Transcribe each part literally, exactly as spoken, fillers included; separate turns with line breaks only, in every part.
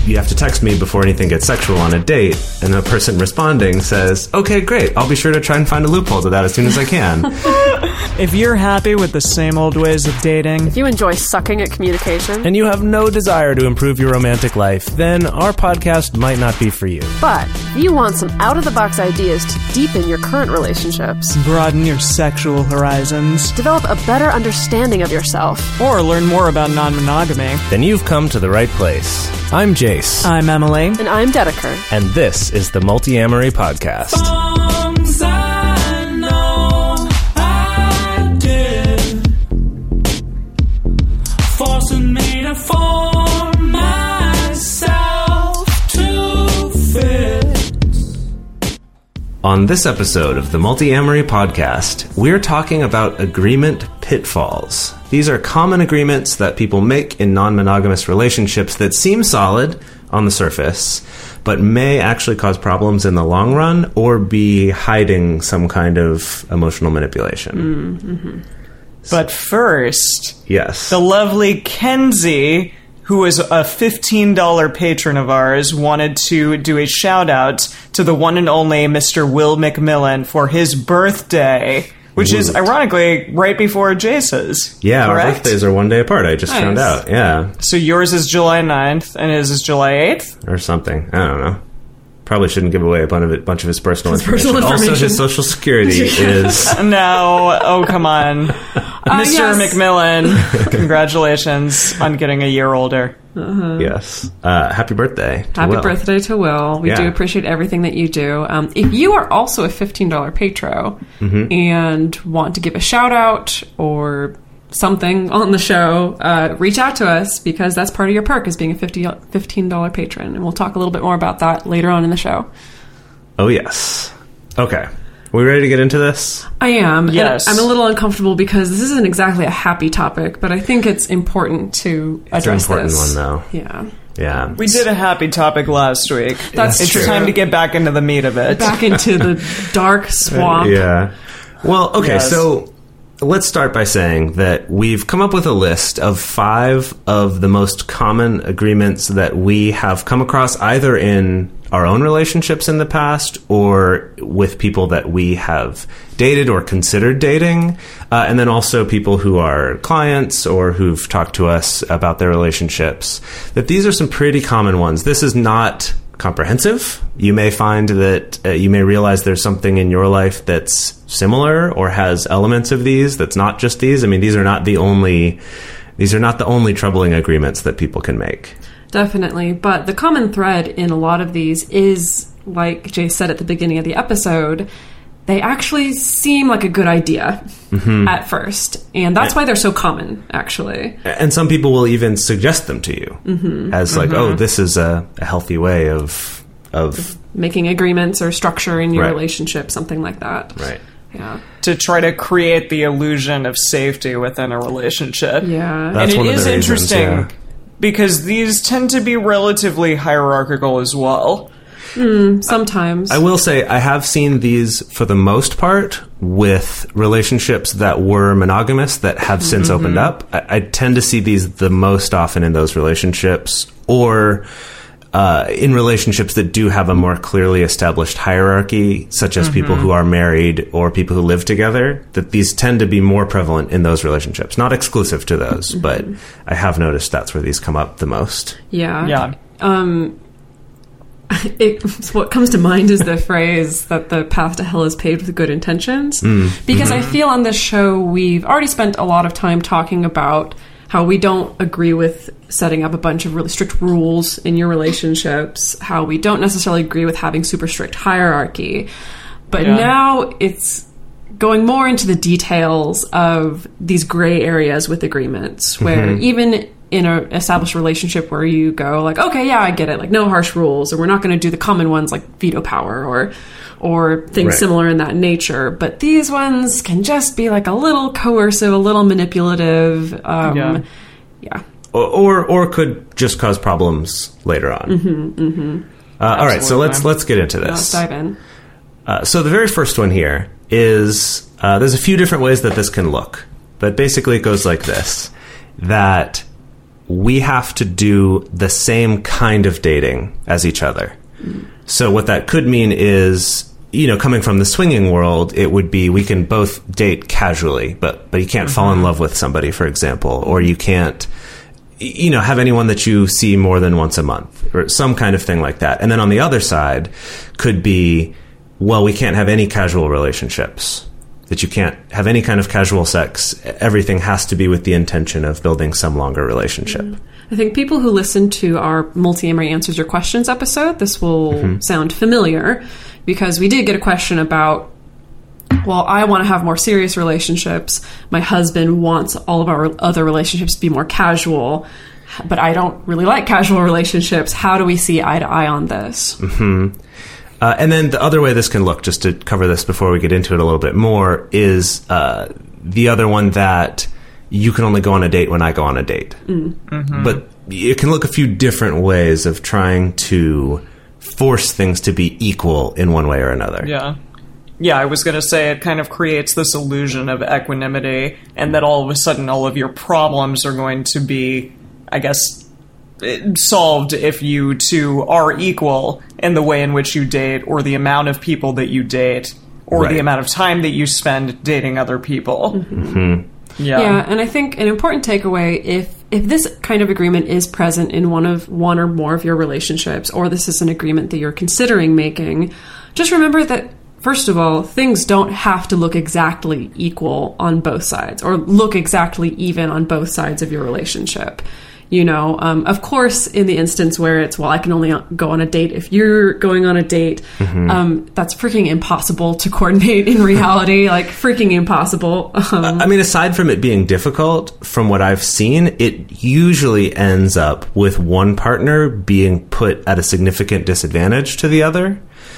you have to text me before anything gets sexual on a date, and the person responding says, okay, great, I'll be sure to try and find a loophole to that as soon as I can.
If you're happy with the same old ways of dating,
if you enjoy sucking at communication,
and you have no desire to improve your romantic life, then our podcast might not be for you.
But if you want some out-of-the-box ideas to deepen your current relationships,
broaden your sexual horizons,
develop a better understanding of yourself,
or learn more about non-monogamy,
then you've come to the right place. I'm Jace.
I'm Emily.
And I'm Dedeker.
And this is the Multi-Amory Podcast.
Songs I know I did, forcing me to form myself to fit.
On this episode of the Multi-Amory Podcast, we're talking about agreement pitfalls. These are common agreements that people make in non-monogamous relationships that seem solid on the surface, but may actually cause problems in the long run or be hiding some kind of emotional manipulation.
Mm-hmm. But first,
yes,
the lovely Kenzie, who is a fifteen dollars patron of ours, wanted to do a shout-out to the one and only Mister Will McMillan for his birthday, which Ooh. is, ironically, right before Jace's.
Yeah,
correct?
Our birthdays are one day apart. I just
nice.
found out, yeah.
So yours is July ninth, and his is July eighth?
Or something. I don't know. Probably shouldn't give away a bunch of, it, bunch of his personal,
his
information.
personal information.
Also, his social security is...
No. Oh, come on. Uh, Mister
Yes.
McMillan, congratulations on getting a year older.
Uh-huh.
Yes. Uh, happy birthday to
Happy
Will.
birthday to Will. We
Yeah.
do appreciate everything that you do. Um, if you are also a fifteen dollars patro
mm-hmm.
and want to give a shout out or something on the show, uh, reach out to us, because that's part of your perk, is being a fifteen dollars patron. And we'll talk a little bit more about that later on in the show.
Oh, yes. Okay. We ready to get into this?
I am.
Yes.
And I'm a little uncomfortable because this isn't exactly a happy topic, but I think it's important to
It's an
address
important
this.
one, though.
Yeah.
Yeah.
We did a happy topic last week.
That's
it's
true.
time to get back into the meat of it.
Back into the dark swamp.
Yeah. Well, okay,
Yes.
so let's start by saying that we've come up with a list of five of the most common agreements that we have come across either in our own relationships in the past or with people that we have dated or considered dating, uh, and then also people who are clients or who've talked to us about their relationships, that these are some pretty common ones. This is not comprehensive. You may find that uh, you may realize there's something in your life that's similar or has elements of these that's not just these. I mean, these are not the only these are not the only troubling agreements that people can make.
Definitely. But the common thread in a lot of these is, like Jay said at the beginning of the episode, they actually seem like a good idea mm-hmm. at first. And that's why they're so common, actually.
And some people will even suggest them to you
mm-hmm.
as like,
mm-hmm.
oh, this is a, a healthy way of... of
making agreements or structure in your
right.
relationship, something like that.
Right.
Yeah.
To try to create the illusion of safety within a relationship.
Yeah.
That's
and
one
it
of
is
the reasons,
interesting
yeah.
because these tend to be relatively hierarchical as well.
Mm, sometimes.
I will say I have seen these for the most part with relationships that were monogamous that have since
mm-hmm.
opened up. I, I tend to see these the most often in those relationships or uh, in relationships that do have a more clearly established hierarchy, such as mm-hmm. people who are married or people who live together, that these tend to be more prevalent in those relationships. Not exclusive to those, mm-hmm. but I have noticed that's where these come up the most.
Yeah.
Yeah.
Um... It, what comes to mind is the phrase that the path to hell is paved with good intentions.
Mm.
Because
mm-hmm.
I feel on this show we've already spent a lot of time talking about how we don't agree with setting up a bunch of really strict rules in your relationships, how we don't necessarily agree with having super strict hierarchy. But
yeah.
now it's going more into the details of these gray areas with agreements, where mm-hmm. even in an established relationship where you go like, okay, yeah, I get it, like no harsh rules, or we're not going to do the common ones like veto power or or things
right.
similar in that nature. But these ones can just be like a little coercive, a little manipulative. Um,
yeah.
yeah.
Or, or or could just cause problems later on.
Mm-hmm, mm-hmm.
Uh, all right, so let's let's get into this.
Let's dive in.
Uh, so the very first one here is uh, there's a few different ways that this can look, but basically it goes like this: that we have to do the same kind of dating as each other. Mm. So what that could mean is, you know, coming from the swinging world, it would be we can both date casually, but but you can't mm-hmm. fall in love with somebody, for example, or you can't, you know, have anyone that you see more than once a month, or some kind of thing like that. And then on the other side could be, well, we can't have any casual relationships, that you can't have any kind of casual sex. Everything has to be with the intention of building some longer relationship. Mm.
I think people who listen to our Multi-Amory Answers Your Questions episode, this will mm-hmm. sound familiar, because we did get a question about, well, I want to have more serious relationships. My husband wants all of our other relationships to be more casual, but I don't really like casual relationships. How do we see eye to eye on this?
Mm-hmm. Uh, and then the other way this can look, just to cover this before we get into it a little bit more, is uh, the other one that you can only go on a date when I go on a date. Mm. Mm-hmm. But it can look a few different ways of trying to force things to be equal in one way or another.
Yeah. Yeah, I was going to say it kind of creates this illusion of equanimity, and that all of a sudden all of your problems are going to be, I guess, solved if you two are equal in the way in which you date, or the amount of people that you date, or right. the amount of time that you spend dating other people.
Mm-hmm. Mm-hmm. Yeah. yeah, and I think an important takeaway, if if this kind of agreement is present in one of one or more of your relationships, or this is an agreement that you're considering making, just remember that, first of all, things don't have to look exactly equal on both sides, or look exactly even on both sides of your relationship. You know, um, of course, in the instance where it's, well, I can only go on a date if you're going on a date, mm-hmm. um, that's freaking impossible to coordinate in reality, like freaking impossible. Um,
I mean, aside from it being difficult, from what I've seen, it usually ends up with one partner being put at a significant disadvantage to the other.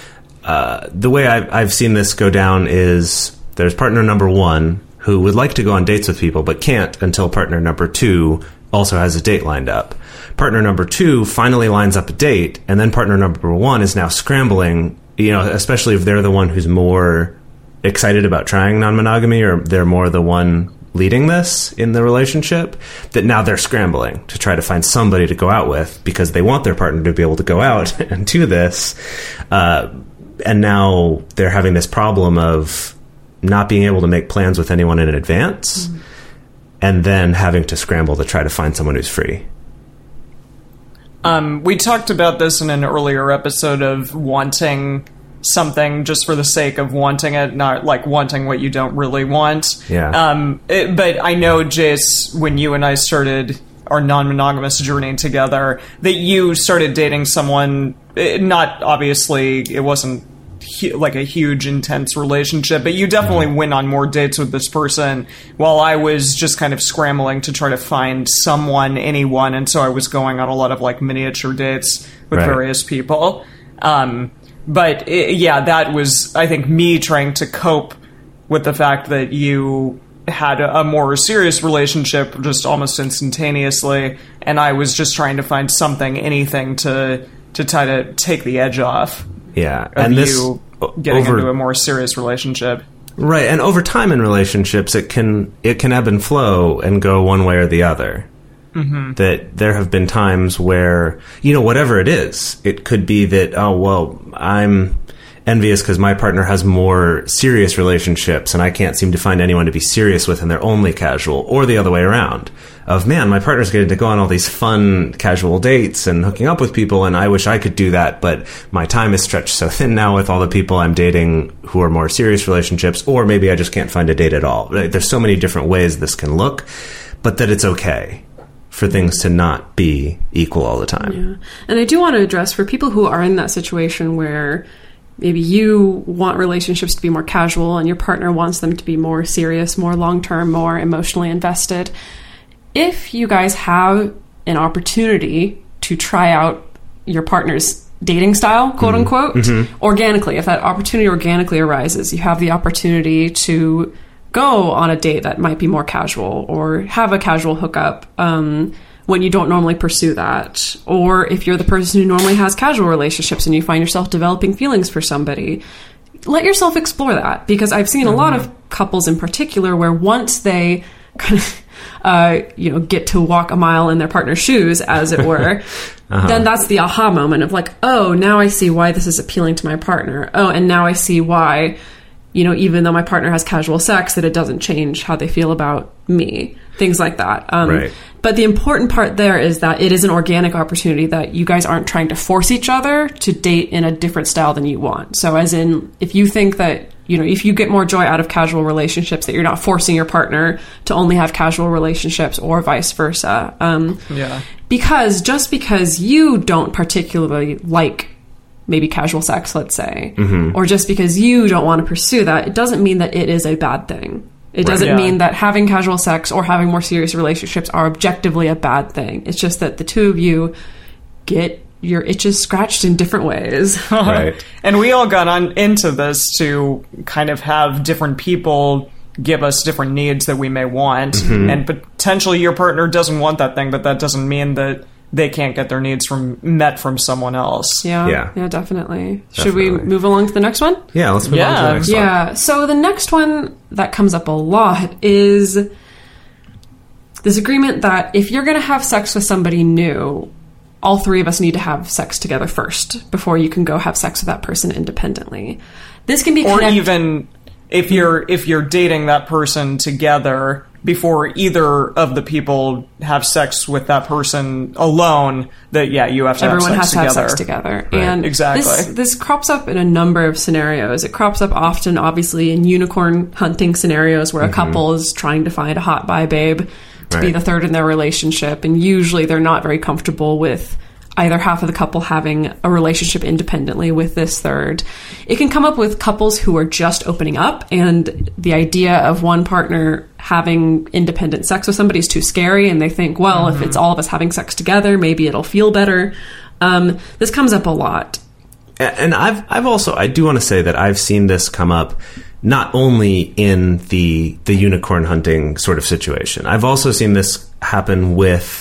Uh, the way I've, I've seen this go down is there's partner number one who would like to go on dates with people but can't until partner number two also has a date lined up. Partner number two finally lines up a date, and then partner number one is now scrambling, you know, especially if they're the one who's more excited about trying non-monogamy, or they're more the one leading this in the relationship, that now they're scrambling to try to find somebody to go out with because they want their partner to be able to go out and do this. Uh, and now they're having this problem of not being able to make plans with anyone in advance. Mm. And then having to scramble to try to find someone who's free.
Um, we talked about this in an earlier episode of wanting something just for the sake of wanting it, not like wanting what you don't really want.
Yeah.
Um, it, but I know, Jace, when you and I started our non-monogamous journey together, that you started dating someone, not obviously, it wasn't like a huge intense relationship, but you definitely went on more dates with this person, while I was just kind of scrambling to try to find someone, anyone, and so I was going on a lot of like miniature dates with right. various people. Um, but it, yeah, that was, I think, me trying to cope with the fact that you had a, a more serious relationship just almost instantaneously, and I was just trying to find something, anything to to try to take the edge off.
Yeah,
of
and this
you getting
over,
into a more serious relationship,
right? And over time in relationships, it can it can ebb and flow and go one way or the other. Mm-hmm. That there have been times where, you know, whatever it is, it could be that, oh well, I'm envious because my partner has more serious relationships and I can't seem to find anyone to be serious with and they're only casual, or the other way around. Of, man, my partner's getting to go on all these fun casual dates and hooking up with people, and I wish I could do that, but my time is stretched so thin now with all the people I'm dating who are more serious relationships, or maybe I just can't find a date at all. There's so many different ways this can look, but that it's okay for things to not be equal all the time.
Yeah. And I do want to address, for people who are in that situation where maybe you want relationships to be more casual and your partner wants them to be more serious, more long-term, more emotionally invested, if you guys have an opportunity to try out your partner's dating style, quote mm-hmm. unquote, mm-hmm. organically, if that opportunity organically arises, you have the opportunity to go on a date that might be more casual, or have a casual hookup um, when you don't normally pursue that. Or if you're the person who normally has casual relationships and you find yourself developing feelings for somebody, let yourself explore that. Because I've seen mm-hmm. a lot of couples in particular where once they kind of uh, you know, get to walk a mile in their partner's shoes, as it were, uh-huh. then that's the aha moment of like, oh, now I see why this is appealing to my partner. Oh, and now I see why, you know, even though my partner has casual sex, that it doesn't change how they feel about me. Things like that. Um,
right.
But the important part there is that it is an organic opportunity, that you guys aren't trying to force each other to date in a different style than you want. So as in, if you think that, you know, if you get more joy out of casual relationships, that you're not forcing your partner to only have casual relationships or vice versa. Um,
yeah.
Because just because you don't particularly like maybe casual sex, let's say, mm-hmm. or just because you don't want to pursue that, it doesn't mean that it is a bad thing. It doesn't
right. yeah.
mean that having casual sex or having more serious relationships are objectively a bad thing. It's just that the two of you get your itches scratched in different ways.
Right.
And we all got on into this to kind of have different people give us different needs that we may want. Mm-hmm. And potentially your partner doesn't want that thing, but that doesn't mean that they can't get their needs from met from someone else.
Yeah,
yeah,
yeah, definitely.
definitely.
Should we move along to the next one?
Yeah, let's move
yeah.
on to the next one.
Yeah, so the next one that comes up a lot is this agreement that if you're going to have sex with somebody new, all three of us need to have sex together first before you can go have sex with that person independently. This can be
or
connect-
even if you're if you're dating that person together, before either of the people have sex with that person alone, that, yeah, you have to
Everyone
have sex
has to
together.
have sex together.
Right.
And
exactly.
This, this crops up in a number of scenarios. It crops up often, obviously, in unicorn hunting scenarios where a mm-hmm. couple is trying to find a hot bi babe to
right.
be the third in their relationship. And usually they're not very comfortable with either half of the couple having a relationship independently with this third. It can come up with couples who are just opening up, and the idea of one partner having independent sex with somebody is too scary, and they think, well, mm-hmm. if it's all of us having sex together, maybe it'll feel better. Um, this comes up a lot.
And I've I've also, I do want to say that I've seen this come up not only in the the unicorn hunting sort of situation. I've also seen this happen with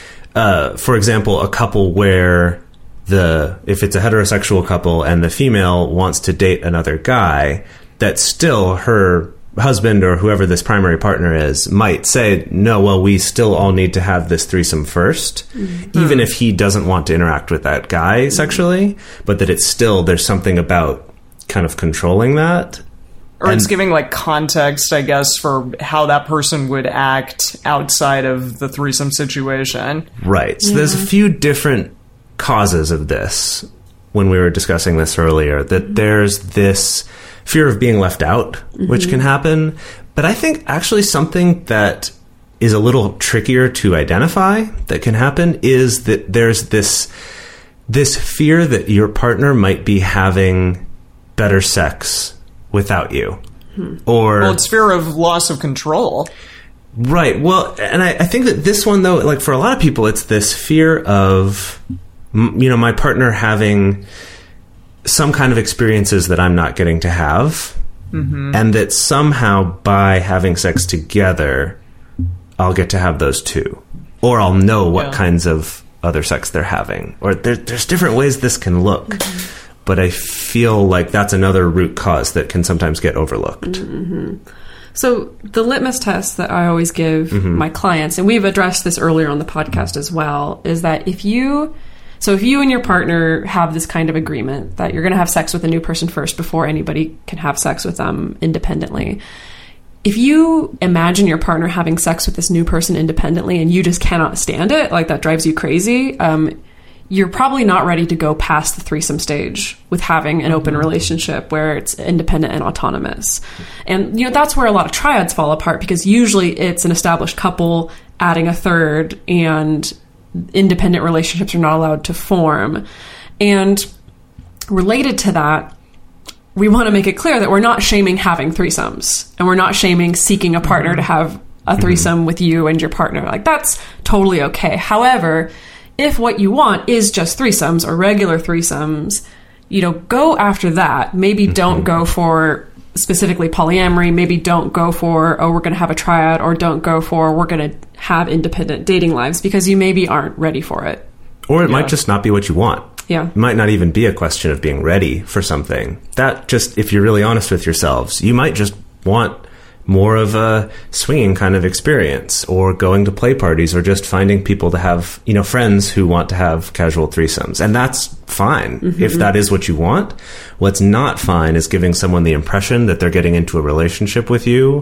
Uh, for example, a couple where the if it's a heterosexual couple and the female wants to date another guy, that still her husband or whoever this primary partner is might say, no, well, we still all need to have this threesome first, mm-hmm. even if he doesn't want to interact with that guy mm-hmm. sexually, but that it's still, there's something about kind of controlling that.
Or
and,
it's giving, like, context, I guess, for how that person would act outside of the threesome situation.
Right. So
yeah.
there's a few different causes of this when we were discussing this earlier, that mm-hmm. there's this fear of being left out, mm-hmm. which can happen. But I think actually something that is a little trickier to identify that can happen is that there's this this fear that your partner might be having better sex without you. Hmm. Or
well, it's fear of loss of control.
Right. Well, and I, I think that this one, though, like for a lot of people, it's this fear of, you know, my partner having some kind of experiences that I'm not getting to have. Mm-hmm. And that somehow by having sex together, I'll get to have those too. Or I'll know what yeah. kinds of other sex they're having. Or there, there's different ways this can look. Mm-hmm. But I feel like that's another root cause that can sometimes get overlooked.
Mm-hmm. So the litmus test that I always give mm-hmm. my clients, and we've addressed this earlier on the podcast as well, is that if you, so if you and your partner have this kind of agreement that you're going to have sex with a new person first before anybody can have sex with them independently, if you imagine your partner having sex with this new person independently and you just cannot stand it, like that drives you crazy, um, you're probably not ready to go past the threesome stage with having an open relationship where it's independent and autonomous. And, you know, that's where a lot of triads fall apart, because usually it's an established couple adding a third and independent relationships are not allowed to form. And related to that, we want to make it clear that we're not shaming having threesomes, and we're not shaming seeking a partner to have a threesome mm-hmm. with you and your partner. Like, that's totally okay. However, if what you want is just threesomes or regular threesomes, you know, go after that. Maybe mm-hmm. don't go for specifically polyamory. Maybe don't go for, oh, we're going to have a triad, or don't go for, we're going to have independent dating lives, because you maybe aren't ready for it.
Or it
yeah.
might just not be what you want.
Yeah.
It might not even be a question of being ready for something. That just, if you're really honest with yourselves, you might just want more of a swinging kind of experience, or going to play parties, or just finding people to have, you know, friends who want to have casual threesomes. And that's fine mm-hmm. if that is what you want. What's not fine is giving someone the impression that they're getting into a relationship with you,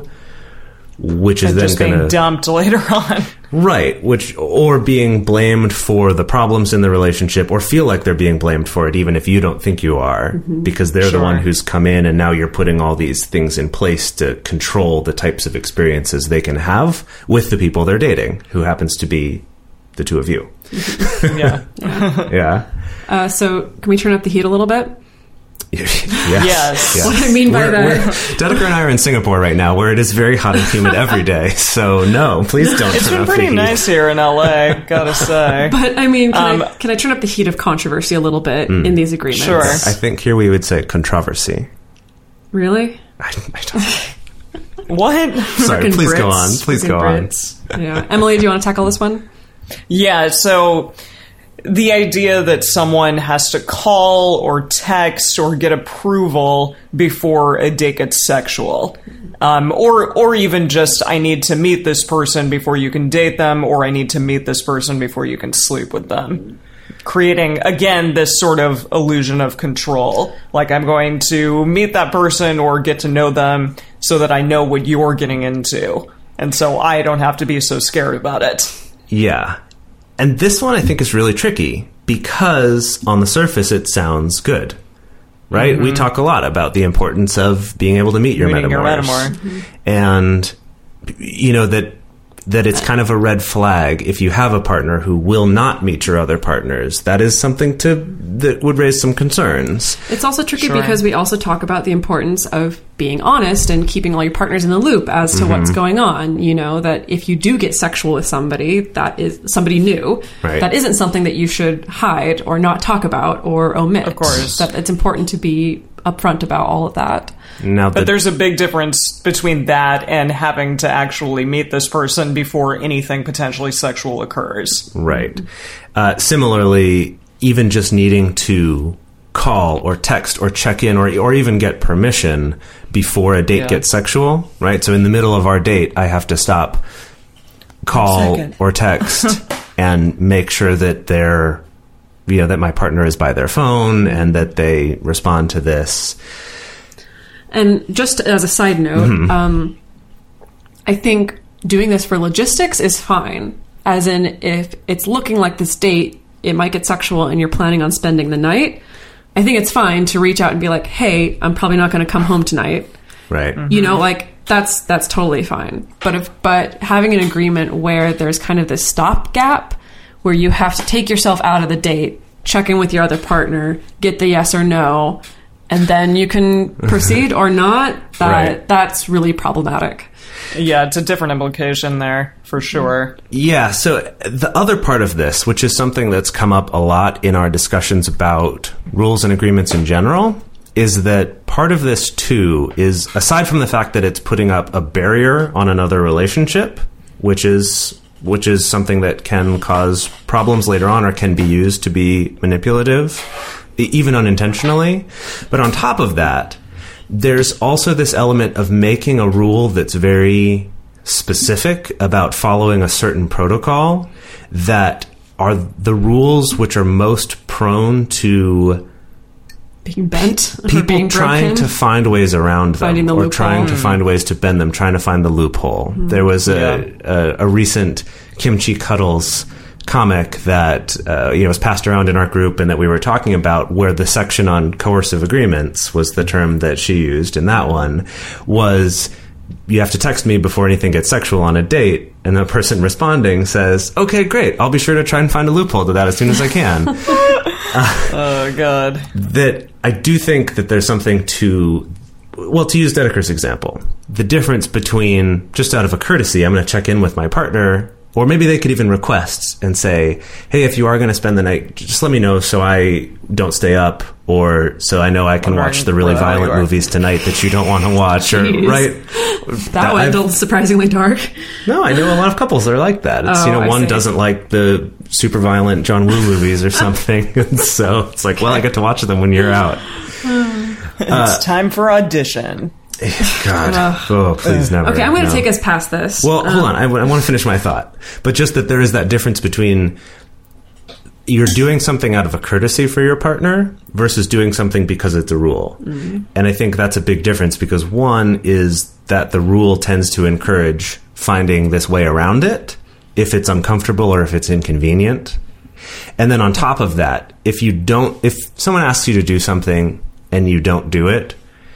which is
and
then
just
going to
being dumped later on.
Right, which or being blamed for the problems in the relationship, or feel like they're being blamed for it, even if you don't think you are, mm-hmm. because they're sure. the one who's come in, and now you're putting all these things in place to control the types of experiences they can have with the people they're dating, who happens to be the two of you.
yeah,
yeah.
yeah.
Uh, so, can we turn up the heat a little bit?
yes.
yes.
yes.
What I mean by
we're,
that.
We're, Dedeker and I are in Singapore right now, where it is very hot and humid every day. So no, please don't.
It's
turn
been
up
pretty
the heat.
nice here in L A, gotta say.
But I mean, can,
Um,
I, can I turn up the heat of controversy a little bit mm. in these agreements?
Sure.
I think here we would say controversy.
Really?
I, I don't.
What?
Sorry,
Frickin'
please go
Brits.
on. Please
Frickin'
go
Brits. on. Yeah, Emily, do you want to tackle this one?
Yeah, so the idea that someone has to call or text or get approval before a date gets sexual. Um, or or even just, I need to meet this person before you can date them, or I need to meet this person before you can sleep with them. Creating, again, this sort of illusion of control. Like, I'm going to meet that person or get to know them so that I know what you're getting into. And so I don't have to be so scared about it.
Yeah. And this one I think is really tricky because on the surface it sounds good, right? Mm-hmm. We talk a lot about the importance of being able to meet your
Meeting
metamours.
your metamour.
Mm-hmm. And, you know, that that it's kind of a red flag if you have a partner who will not meet your other partners. That is something to that would raise some concerns.
It's also tricky
Sure.
because we also talk about the importance of being honest and keeping all your partners in the loop as to
Mm-hmm.
what's going on. You know, that if you do get sexual with somebody, that is somebody new,
Right.
that isn't something that you should hide or not talk about or omit.
Of course.
That it's important to be upfront about all of that.
Now,
But
the,
there's a big difference between that and having to actually meet this person before anything potentially sexual occurs.
right. Uh, similarly, even just needing to call or text or check in or or even get permission before a date
Yeah.
gets sexual, right? So in the middle of our date, I have to stop, call
Second.
or text and make sure that they're, you know, that my partner is by their phone and that they respond to this.
And just as a side note,
Mm-hmm.
um, I think doing this for logistics is fine. As in, if it's looking like this date, it might get sexual and you're planning on spending the night, I think it's fine to reach out and be like, hey, I'm probably not going to come home tonight.
Right.
You know, like, that's that's totally fine. But if but having an agreement where there's kind of this stopgap where you have to take yourself out of the date, check in with your other partner, get the yes or no, and then you can proceed or not, that
Right.
that's really problematic.
Yeah, it's a different implication there, for sure.
Yeah, so the other part of this, which is something that's come up a lot in our discussions about rules and agreements in general, is that part of this, too, is, aside from the fact that it's putting up a barrier on another relationship, which is which is something that can cause problems later on or can be used to be manipulative, e- even unintentionally. But on top of that, there's also this element of making a rule that's very specific about following a certain protocol that are the rules which are most prone to
Being bent, or
people
being
trying
broken.
to find ways around them,
Finding the
or
loophole.
trying to find ways to bend them, trying to find the loophole. There was a, a, a recent Kimchi Cuddles comic that uh, you know was passed around in our group and that we were talking about, where the section on coercive agreements was the term that she used in that one, was you have to text me before anything gets sexual on a date, and the person responding says, okay, great, I'll be sure to try and find a loophole to that as soon as I can.
Oh, God.
That I do think that there's something to, well, to use Dedeker's example, the difference between, just out of a courtesy, I'm going to check in with my partner, or maybe they could even request and say, hey, if you are going to spend the night, just let me know so I don't stay up, or so I know I can
Wondering
watch the really
where
violent
you are.
movies tonight that you don't want to watch, or,
Jeez.
right?
That went
I've-
surprisingly dark.
No, I know a lot of couples that are like that. It's,
Oh,
you know,
I
one
see.
doesn't like the super violent John Woo movies or something. And so it's like, well, I get to watch them when you're out.
It's time for audition.
God. Oh, please never.
Okay, I'm going to
no.
take us past this.
Well,
Um,
hold on. I, w- I want to finish my thought. But just that there is that difference between you're doing something out of a courtesy for your partner versus doing something because it's a rule. Mm-hmm. And I think that's a big difference because one is that the rule tends to encourage finding this way around it if it's uncomfortable or if it's inconvenient. And then on top of that, if you don't, if someone asks you to do something and you don't do it,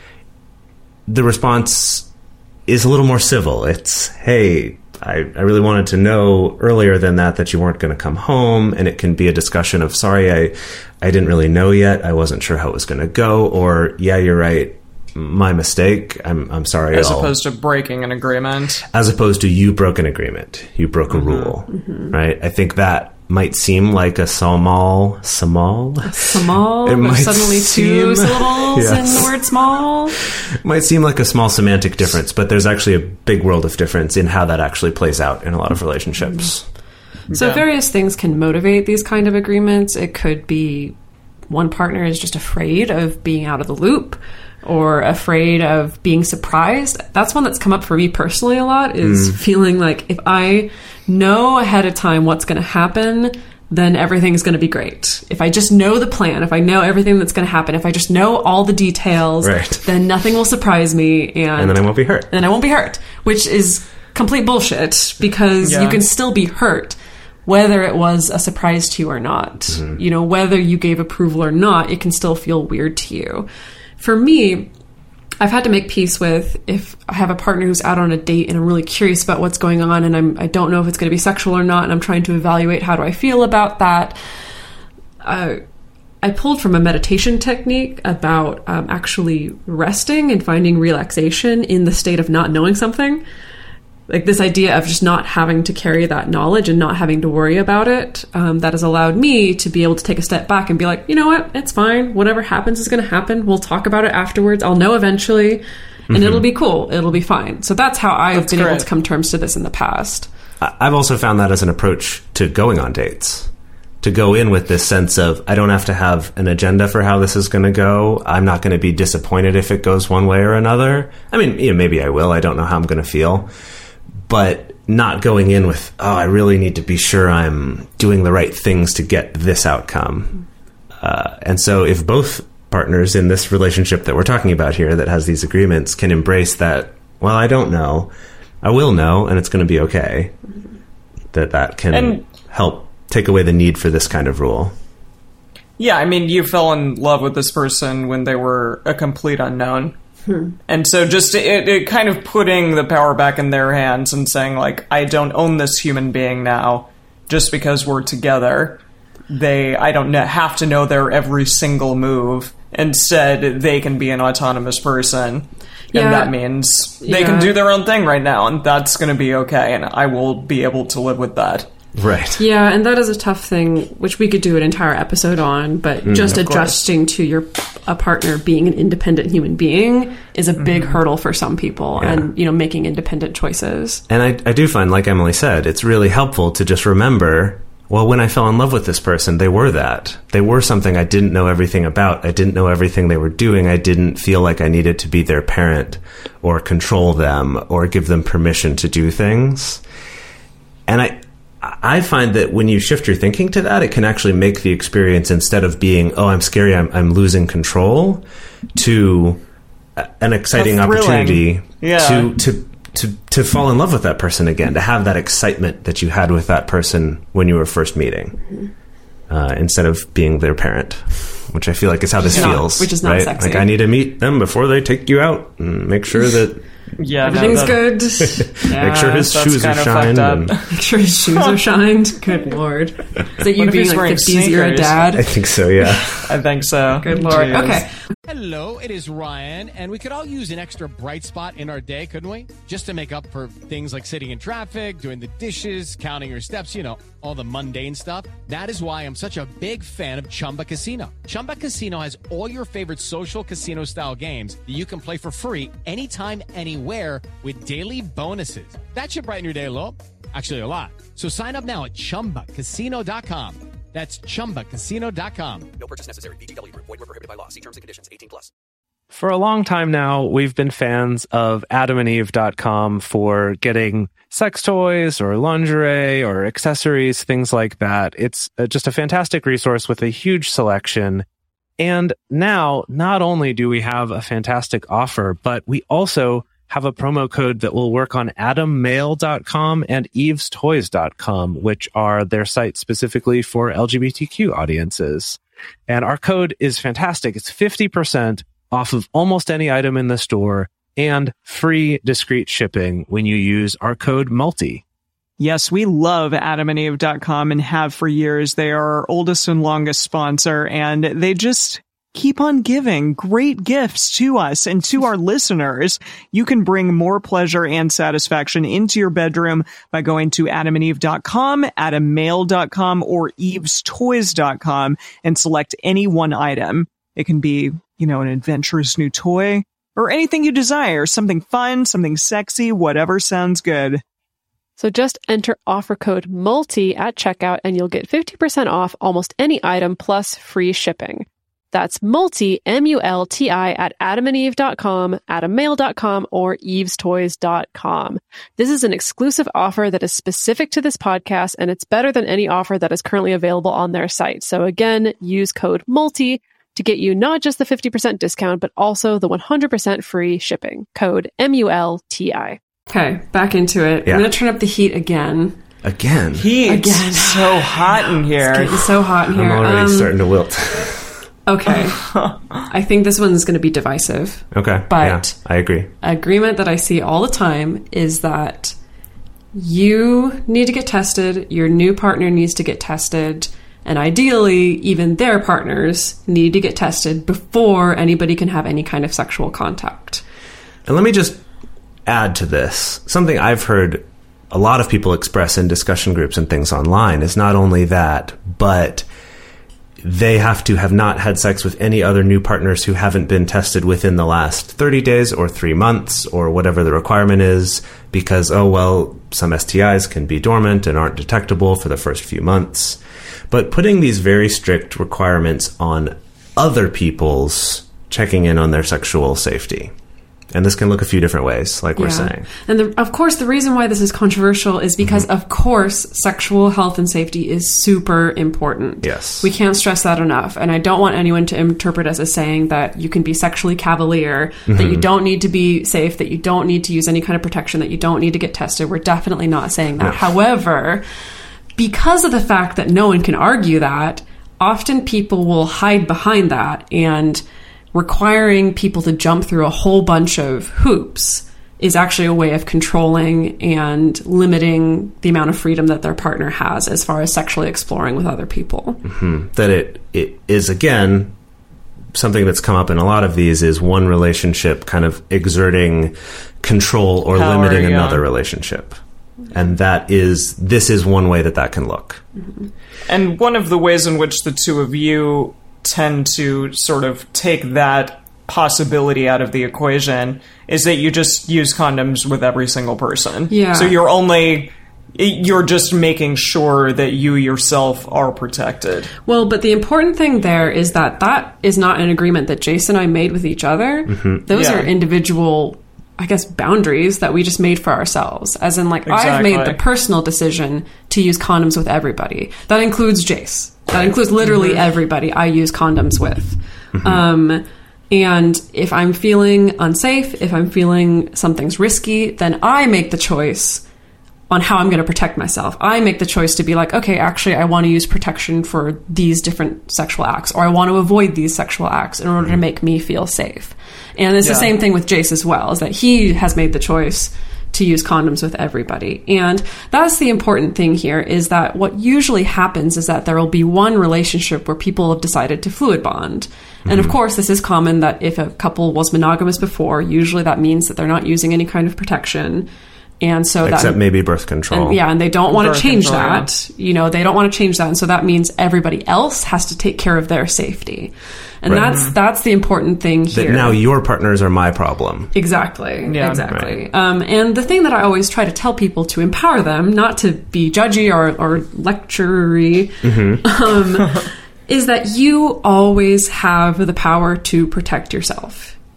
the response is a little more civil. It's, hey, I, I really wanted to know earlier than that that you weren't going to come home. And it can be a discussion of, sorry, I, I didn't really know yet. I wasn't sure how it was going to go. Or, yeah, you're right. My mistake. I'm I'm sorry.
As
I'll,
opposed to breaking an agreement.
As opposed to you broke an agreement. You broke a
Mm-hmm.
rule.
Mm-hmm.
Right? I think that might seem like a small, small,
small.
It
There's
might
suddenly two
seem-
syllables
Yes.
in the word small.
It might seem like a small semantic difference, but there's actually a big world of difference in how that actually plays out in a lot of relationships.
So
Yeah.
various things can motivate these kind of agreements. It could be one partner is just afraid of being out of the loop or afraid of being surprised. That's one that's come up for me personally a lot, is feeling like if I know ahead of time what's going to happen, then everything's going to be great. If I just know the plan, if I know everything that's going to happen, if I just know all the details,
Right.
then nothing will surprise me. And,
And then I won't be hurt.
and then I won't be hurt, which is complete bullshit because
Yeah.
you can still be hurt whether it was a surprise to you or not.
Mm-hmm.
You know, whether you gave approval or not, it can still feel weird to you. For me, I've had to make peace with if I have a partner who's out on a date and I'm really curious about what's going on and I'm, I don't know if it's going to be sexual or not and I'm trying to evaluate how do I feel about that. Uh, I pulled from a meditation technique about um, actually resting and finding relaxation in the state of not knowing something. Like this idea of just not having to carry that knowledge and not having to worry about it, um, that has allowed me to be able to take a step back and be like, you know what, it's fine. Whatever happens is going to happen. We'll talk about it afterwards. I'll know eventually, and
Mm-hmm.
it'll be cool. It'll be fine. So that's how I've
That's
been able
great.
to come to terms to this in the past.
I- I've also found that as an approach to going on dates. To go in with this sense of, I don't have to have an agenda for how this is going to go. I'm not going to be disappointed if it goes one way or another. I mean, you know, maybe I will. I don't know how I'm going to feel. But not going in with, oh, I really need to be sure I'm doing the right things to get this outcome. Uh, and so if both partners in this relationship that we're talking about here that has these agreements can embrace that, well, I don't know, I will know, and it's going to be okay, that that can
And-
help take away the need for this kind of rule.
Yeah, I mean, you fell in love with this person when they were a complete unknown. And so just it, it kind of putting the power back in their hands and saying, like, I don't own this human being now just because we're together. They, I don't know, have to know their every single move. Instead, they can be an autonomous person.
Yeah.
And that means they
Yeah.
can do their own thing right now, and that's going to be okay, and I will be able to live with that.
Right.
Yeah, and that is a tough thing, which we could do an entire episode on, but just
of course.
adjusting to your a partner being an independent human being is a big hurdle for some people,
Yeah.
and, you know, making independent choices.
And I, I do find, like Emily said, it's really helpful to just remember, well, when I fell in love with this person, they were that. They were something I didn't know everything about. I didn't know everything they were doing. I didn't feel like I needed to be their parent or control them or give them permission to do things. And I... I find that when you shift your thinking to that, it can actually make the experience, instead of being, oh, I'm scary, I'm, I'm losing control, to a- an exciting
A thrilling.
opportunity
Yeah.
to, to, to, to fall in love with that person again, to have that excitement that you had with that person when you were first meeting, uh, instead of being their parent, which I feel like is how this
Which is not-
feels.
which is not
right?
sexy.
Like, I need to meet them before they take you out and make sure that...
Yeah, no,
Everything's
that-
good.
Make sure his
that's
shoes are
kinda
shined.
fucked up.
And
Make sure his shoes are shined. Good lord. Is that you
What if
being
he's
like
wearing
fifties, you're a
sneakers?
dad?
I think so, yeah.
I think so.
Good lord.
Jeez.
Okay.
Hello, it is Ryan, and we could all use an extra bright spot in our day, couldn't we? Just to make up for things like sitting in traffic, doing the dishes, counting your steps, you know, all the mundane stuff. That is why I'm such a big fan of Chumba Casino. Chumba Casino has all your favorite social casino-style games that you can play for free anytime, anywhere with daily bonuses. That should brighten your day a little. Actually, a lot. So sign up now at chumba casino dot com. That's chumba casino dot com.
No purchase necessary. V G W Group. Void where prohibited by law. See terms and conditions. eighteen plus. For a long time now, we've been fans of adam and eve dot com for getting sex toys or lingerie or accessories, things like that. It's uh, just a fantastic resource with a huge selection. And now, not only do we have a fantastic offer, but we also have a promo code that will work on adam mail dot com and eves toys dot com, which are their sites specifically for L G B T Q audiences. And our code is fantastic. It's fifty percent off of almost any item in the store and free discreet shipping when you use our code MULTI.
Yes, we love adam and eve dot com and have for years. They are our oldest and longest sponsor, and they just keep on giving great gifts to us and to our listeners. You can bring more pleasure and satisfaction into your bedroom by going to adam and eve dot com, adam mail dot com, or eves toys dot com and select any one item. It can be, you know, an adventurous new toy or anything you desire, something fun, something sexy, whatever sounds good.
So just enter offer code MULTI at checkout and you'll get fifty percent off almost any item plus free shipping. That's MULTI, M U L T I, at adam and eve dot com, adam mail dot com, or eves toys dot com. This is an exclusive offer that is specific to this podcast, and it's better than any offer that is currently available on their site. So again, use code MULTI to get you not just the fifty percent discount, but also the one hundred percent free shipping. Code M U L T I.
Okay, back into it.
Yeah.
I'm going to turn up the heat again.
Again.
Heat.
Again.
So hot in here.
It's getting so hot in here.
I'm already
Um,
starting to wilt.
Okay. I think this one's going to be divisive.
Okay.
But
yeah, I agree.
Agreement that I see all the time is that you need to get tested, your new partner needs to get tested, and ideally, even their partners need to get tested before anybody can have any kind of sexual contact.
And let me just add to this. Something I've heard a lot of people express in discussion groups and things online is not only that, but they have to have not had sex with any other new partners who haven't been tested within the last thirty days or three months or whatever the requirement is, because, oh, well, some S T Is can be dormant and aren't detectable for the first few months. But putting these very strict requirements on other people's checking in on their sexual safety. And this can look a few different ways, like we're
Yeah.
saying.
And the, of course, the reason why this is controversial is because, mm-hmm. of course, sexual health and safety is super important.
Yes.
We can't stress that enough. And I don't want anyone to interpret us as saying that you can be sexually cavalier, mm-hmm. that you don't need to be safe, that you don't need to use any kind of protection, that you don't need to get tested. We're definitely not saying that. No. However, because of the fact that no one can argue that, often people will hide behind that, and requiring people to jump through a whole bunch of hoops is actually a way of controlling and limiting the amount of freedom that their partner has as far as sexually exploring with other people.
Mm-hmm. That it it is, again, something that's come up in a lot of these is one relationship kind of exerting control or
Power,
limiting
yeah.
another relationship. And that is, this is one way that that can look.
Mm-hmm.
And one of the ways in which the two of you tend to sort of take that possibility out of the equation is that you just use condoms with every single person.
Yeah.
So you're only, you're just making sure that you yourself are protected.
Well, but the important thing there is that that is not an agreement that Jason and I made with each other. Mm-hmm. Those
Yeah.
are individual, I guess, boundaries that we just made for ourselves. As in, like,
Exactly.
I've made the personal decision to use condoms with everybody. That includes Jace. That includes literally mm-hmm. everybody I use condoms with. Mm-hmm. Um, and if I'm feeling unsafe, if I'm feeling something's risky, then I make the choice on how I'm going to protect myself. I make the choice to be like, okay, actually, I want to use protection for these different sexual acts, or I want to avoid these sexual acts in order mm-hmm. to make me feel safe. And it's
yeah.
the same thing with Jace as well, is that he has made the choice to use condoms with everybody. And that's the important thing here, is that what usually happens is that there will be one relationship where people have decided to fluid bond. Mm-hmm. And of course, this is common that if a couple was monogamous before, usually that means that they're not using any kind of protection. And so
Except
that,
maybe birth control.
And, yeah, and they don't want
Birth
to change
control,
that. You know, they don't want to change that. And so that means everybody else has to take care of their safety. And
Right.
that's that's the important thing
That
here.
now your partners are my problem.
Exactly.
Yeah.
Exactly. Um, and the thing that I always try to tell people to empower them, not to be judgy or, or lectury,
Mm-hmm.
um, is that you always have the power to protect yourself.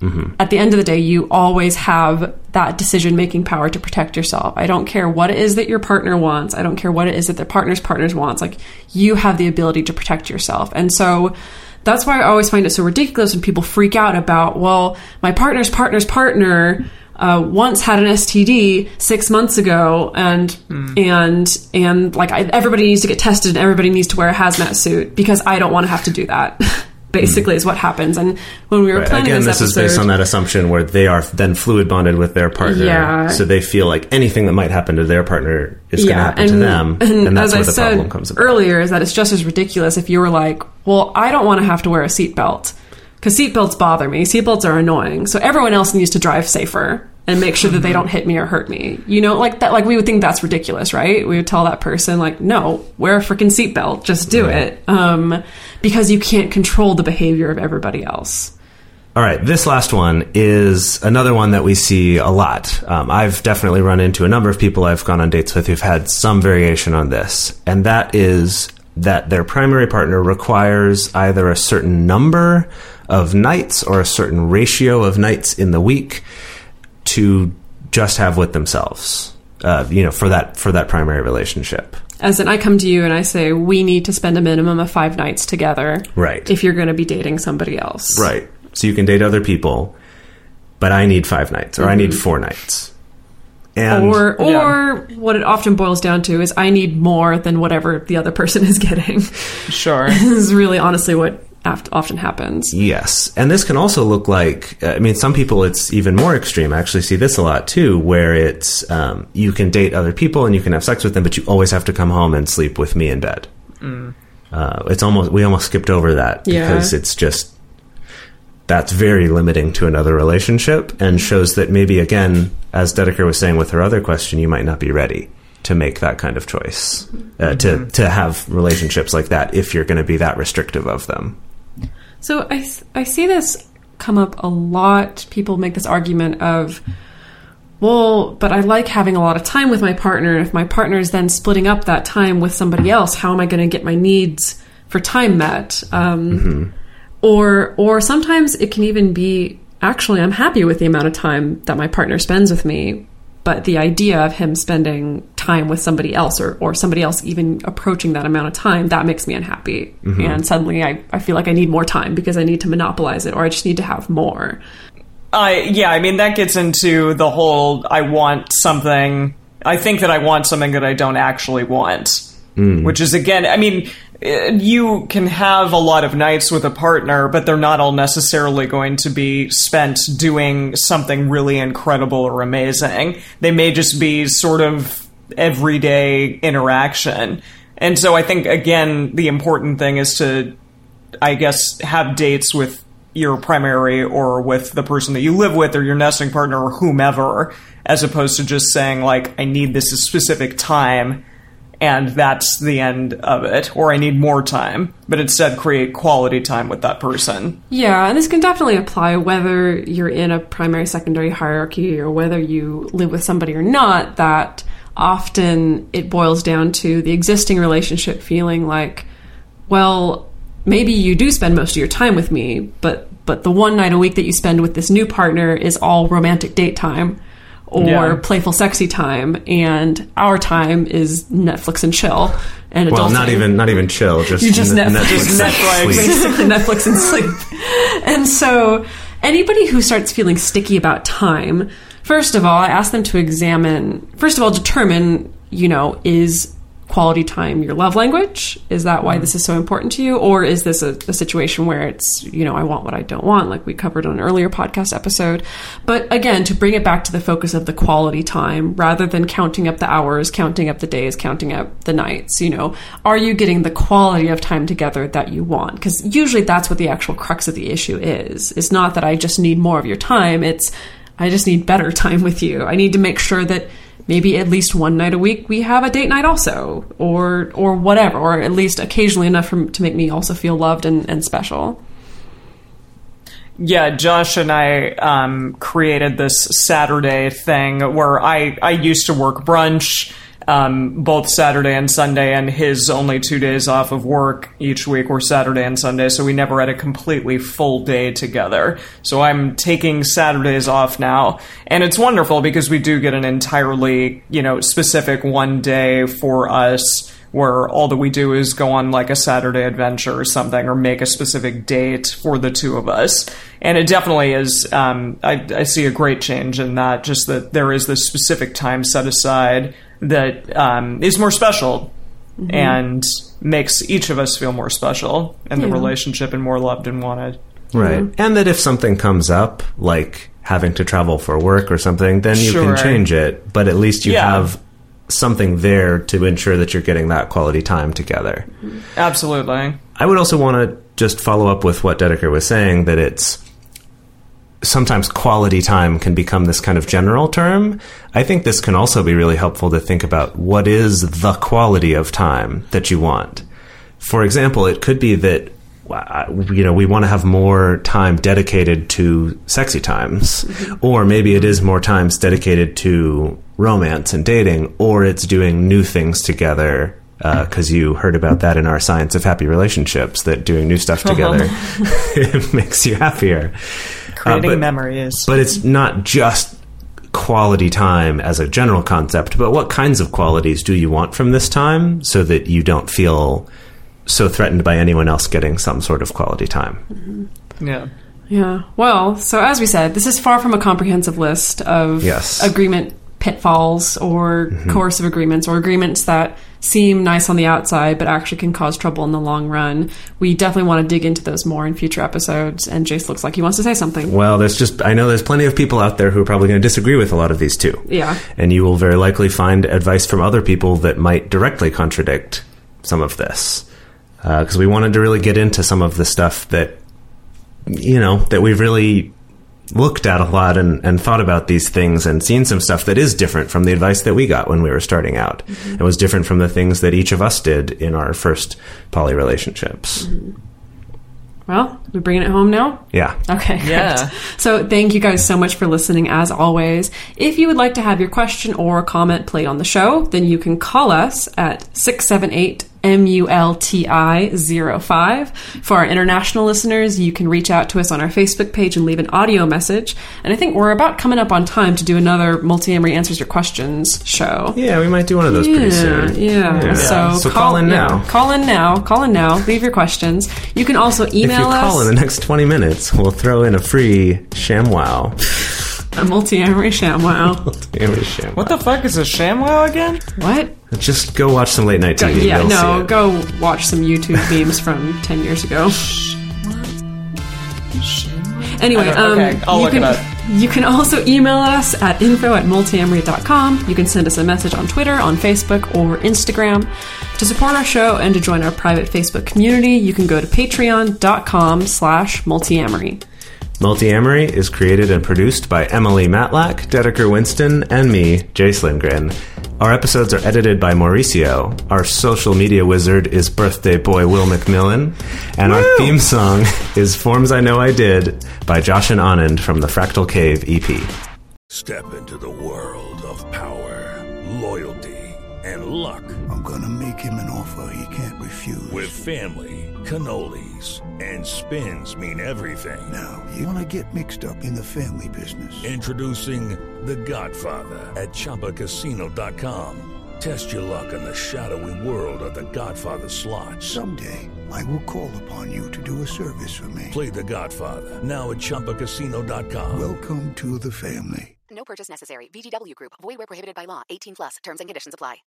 Mm-hmm.
At the end of the day, you always have that decision-making power to protect yourself. I don't care what it is that your partner wants. I don't care what it is that their partner's partners wants. Like, you have the ability to protect yourself. And so that's why I always find it so ridiculous when people freak out about, well, my partner's partner's partner uh, once had an S T D six months ago, and mm. and and like I, everybody needs to get tested, and everybody needs to wear a hazmat suit because I don't want to have to do that. Basically, mm. is what happens. And when we were
right.
planning
Again,
this,
this
episode,
is based on that assumption where they are then fluid bonded with their partner,
yeah.
so they feel like anything that might happen to their partner is
yeah.
going to happen
and,
to them,
and,
and that's
as
where
I
the
said
problem comes about.
Earlier, is that it's just as ridiculous if you were like, well, I don't want to have to wear a seatbelt because seatbelts bother me. Seatbelts are annoying, so everyone else needs to drive safer and make sure that they don't hit me or hurt me. You know, like that. Like we would think that's ridiculous, right? We would tell that person, like, no, wear a freaking seatbelt, just do
right.
it, um, because you can't control the behavior of everybody else.
All right, this last one is another one that we see a lot. Um, I've definitely run into a number of people I've gone on dates with who've had some variation on this, and that is that their primary partner requires either a certain number of nights or a certain ratio of nights in the week to just have with themselves, uh, you know, for that for that primary relationship.
As in, I come to you and I say, we need to spend a minimum of five nights together.
Right.
If you're going to be dating somebody else.
Right. So you can date other people, but I need five nights, or mm-hmm. I need four nights. And
or or
yeah.
what it often boils down to is I need more than whatever the other person is getting.
Sure.
This is really honestly what often happens.
Yes. And this can also look like, I mean, some people it's even more extreme. I actually see this a lot too, where it's, um, you can date other people and you can have sex with them, but you always have to come home and sleep with me in bed. Mm. Uh, it's almost, we almost skipped over that because yeah. it's just, that's very limiting to another relationship and shows that maybe, again, as Dedeker was saying with her other question, you might not be ready to make that kind of choice, uh, mm-hmm. to, to have relationships like that if you're going to be that restrictive of them.
So I, I see this come up a lot. People make this argument of, well, but I like having a lot of time with my partner. If my partner is then splitting up that time with somebody else, how am I going to get my needs for time met? Um, mm-hmm. Or or sometimes it can even be, actually, I'm happy with the amount of time that my partner spends with me, but the idea of him spending time with somebody else or, or somebody else even approaching that amount of time, that makes me unhappy. Mm-hmm. And suddenly I, I feel like I need more time because I need to monopolize it, or I just need to have more.
I yeah, I mean, that gets into the whole, I want something, I think that I want something that I don't actually want. Mm. Which is, again, I mean, you can have a lot of nights with a partner, but they're not all necessarily going to be spent doing something really incredible or amazing. They may just be sort of everyday interaction. And so I think, again, the important thing is to, I guess, have dates with your primary or with the person that you live with or your nesting partner or whomever, as opposed to just saying, like, I need this specific time and that's the end of it, or I need more time, but instead create quality time with that person.
Yeah, and this can definitely apply whether you're in a primary secondary hierarchy or whether you live with somebody or not, that often it boils down to the existing relationship feeling like, well, maybe you do spend most of your time with me, but but the one night a week that you spend with this new partner is all romantic date time or yeah. playful sexy time, and our time is Netflix and chill. And
well,
adulting.
not even not even chill, just,
you just
n-
Netflix,
Netflix,
just Netflix, basically Netflix and sleep. And so anybody who starts feeling sticky about time, first of all, I ask them to examine, first of all, determine, you know, is quality time your love language? Is that why this is so important to you? Or is this a, a situation where it's, you know, I want what I don't want, like we covered on an earlier podcast episode? But again, to bring it back to the focus of the quality time, rather than counting up the hours, counting up the days, counting up the nights, you know, are you getting the quality of time together that you want? Because usually that's what the actual crux of the issue is. It's not that I just need more of your time. It's, I just need better time with you. I need to make sure that maybe at least one night a week we have a date night also, or or whatever, or at least occasionally enough for, to make me also feel loved and, and special.
Yeah, Josh and I um, created this Saturday thing where I, I used to work brunch um, both Saturday and Sunday, and his only two days off of work each week were Saturday and Sunday, so we never had a completely full day together. So I'm taking Saturdays off now, and it's wonderful because we do get an entirely, you know, specific one day for us where all that we do is go on like a Saturday adventure or something, or make a specific date for the two of us. And it definitely is, um, I, I see a great change in that, just that there is this specific time set aside that um, is more special mm-hmm. and makes each of us feel more special in yeah. the relationship and more loved and wanted.
Right. Mm-hmm. And that if something comes up, like having to travel for work or something, then you
sure.
can change it. But at least you
yeah.
have something there to ensure that you're getting that quality time together.
Absolutely.
I would also want to just follow up with what Dedeker was saying, that it's sometimes quality time can become this kind of general term. I think this can also be really helpful to think about what is the quality of time that you want. For example, it could be that you know, we want to have more time dedicated to sexy times, mm-hmm. or maybe it is more times dedicated to romance and dating, or it's doing new things together, because uh, you heard about that in our Science of Happy Relationships, that doing new stuff together it makes you happier.
Creating
uh, but,
memories.
But it's not just quality time as a general concept, but what kinds of qualities do you want from this time so that you don't feel so threatened by anyone else getting some sort of quality time.
Mm-hmm. Yeah.
Yeah. Well, so as we said, this is far from a comprehensive list of
yes.
agreement pitfalls or mm-hmm. coercive agreements, or agreements that seem nice on the outside but actually can cause trouble in the long run. We definitely want to dig into those more in future episodes, and Jace looks like he wants to say something.
Well, there's just, I know there's plenty of people out there who are probably going to disagree with a lot of these too.
Yeah.
And you will very likely find advice from other people that might directly contradict some of this. Because uh, we wanted to really get into some of the stuff that, you know, that we've really looked at a lot and, and thought about these things and seen some stuff that is different from the advice that we got when we were starting out. Mm-hmm. It was different from the things that each of us did in our first poly relationships.
Mm-hmm. Well, we're bringing it home now?
Yeah.
Okay, great.
Yeah.
So thank you guys so much for listening, as always. If you would like to have your question or comment played on the show, then you can call us at six seven eight M U L T I zero five. For our international listeners, you can reach out to us on our Facebook page and leave an audio message. And I think we're about coming up on time to do another Multiamory Answers Your Questions show.
Yeah, we might do one of those
yeah,
pretty soon.
Yeah,
yeah.
So,
so
call,
call in
yeah,
now.
Call in now. Call in now. Leave your questions. You can also email us.
If you call
us,
in the next twenty minutes, we'll throw in a free ShamWow.
A Multiamory ShamWow.
Multiamory ShamWow.
What the fuck is a ShamWow again?
What?
Just go watch some late night T V.
Go, yeah,
You'll
no,
see it.
go watch some YouTube memes from ten years ago. Anyway, um,
okay, I'll
you
look
can
it up.
you can also email us at info at multiamory dot com. You can send us a message on Twitter, on Facebook, or Instagram. To support our show and to join our private Facebook community, you can go to patreon dot com slash multiamory.
Multiamory is created and produced by Emily Matlack, Dedeker Winston, and me, Jace Lindgren. Our episodes are edited by Mauricio. Our social media wizard is birthday boy Will McMillan. And Woo! Our theme song is Forms I Know I Did by Josh and Anand from the Fractal Cave E P.
Step into the world of power, loyalty, and luck.
I'm gonna make him an offer he can't refuse.
With family, cannolis, and spins mean everything.
Now, you wanna get mixed up in the family business.
Introducing The Godfather at Chumba Casino dot com. Test your luck in the shadowy world of The Godfather slot.
Someday, I will call upon you to do a service for me.
Play The Godfather, now at Chumba Casino dot com.
Welcome to the family.
No purchase necessary. V G W Group. Void where prohibited by law. eighteen plus. Terms and conditions apply.